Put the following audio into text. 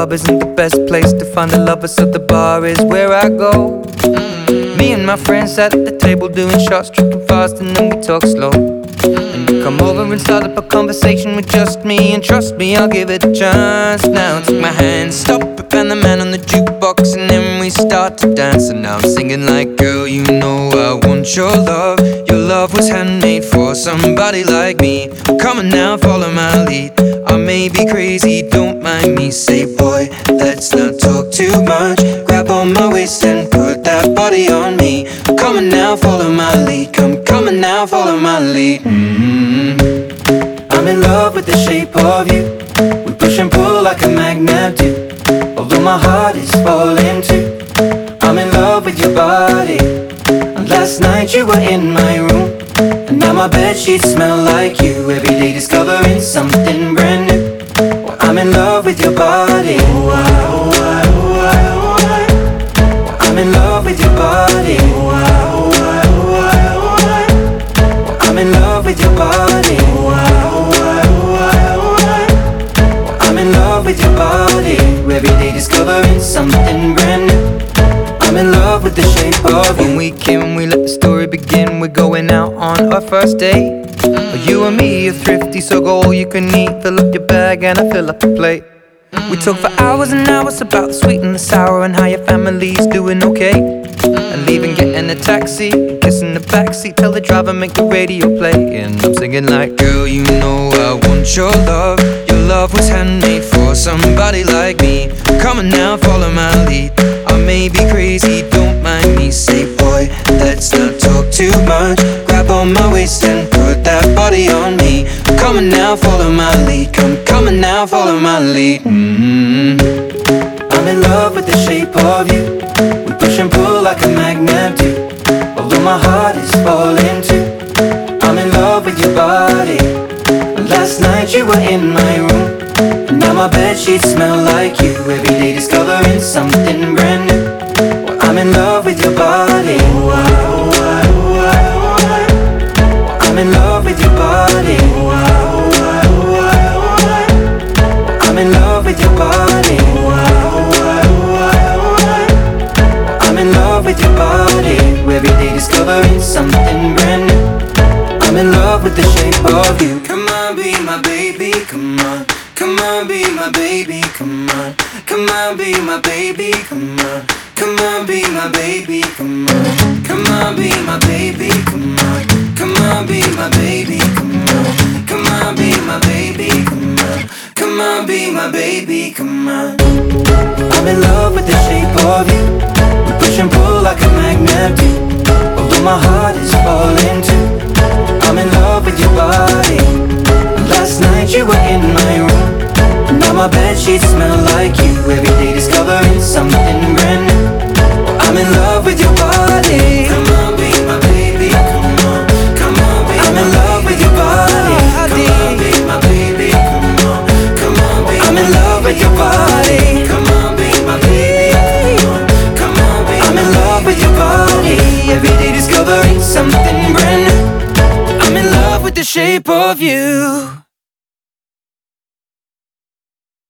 club isn't the best place to find a lover, so the bar is where I go. Me and my friends sat at the table doing shots, drinking fast, and then we talk slow. And you come over and start up a conversation with just me, and trust me, I'll give it a chance. Now take my hand, stop it, and the man on the jukebox, and then we start to dance. And now I'm singing like, girl, you know I want your love. Your love was handmade for somebody like me. Come on now, follow my lead. I may be crazy, don't mind me. Say, boy, let's not talk too much. Grab on my waist and put that body on me. Come on now, follow my lead. Come on now, follow my lead. I'm in love with the shape of you. We push and pull like a magnet do. Although my heart is falling too, I'm in love with your body. And last night you were in my room, and now my bedsheets smell like you. Every day discovering something brand new. Well, I'm in love with your body. I'm in love with your body. I'm in love with your body. I'm in love with your body. Every day discovering something brand new. I'm in love with the shape of you. When we came, we let the story begin. We're going out on our first date. You and me are thrifty, so go all you can eat. Fill up your bag and I fill up the plate. We talk for hours and hours about the sweet and the sour, and how your family's doing okay. And leaving, getting a taxi, kissing the backseat, tell the driver make the radio play. And I'm singing like, girl, you know I want your love. Your love was handmade for somebody like me. Come on now, follow my lead. I may be crazy, don't mind me. Say, boy, let's not talk too much. Grab on my waist and put that body on me. Come on now, follow my lead. Come on now, follow my lead. I'm in love with the shape of you. We push and pull like a magnet do. Although my heart is falling too, I'm in love with your body. And last night you were in my room, and now my bedsheets smell like you. Every day discovering something brand new. Well, I'm in love with your body. I'm in love with your body. I'm in love with your body. I'm in love with your body. Every day discovering something brand new. I'm in love with the shape of you. Come on, be my baby, come on. Come on, be my baby, come on. Come on, be my baby, come on. Come on, be my baby, come on. Come on, be my baby, come on. Come on, be my baby, come on. Come on, be my baby, come on. Come on, be my baby, come on. I'm in love with the shape of you. We push and pull like a magnet do. Although my heart is falling too, I'm in love with your body. Last night you were in my room, and now my bedsheets smell like you. Every day discovering something brand new. I'm in love with your body. Come on, be my baby, come on. Come on, be I'm in love with your body. Come on, be my baby, come on. Come on, be I'm in love with your body. Come on, be my baby, come on. Come on, be I'm in love with your body. Every day discovering something brand new. I'm in love with the shape of you.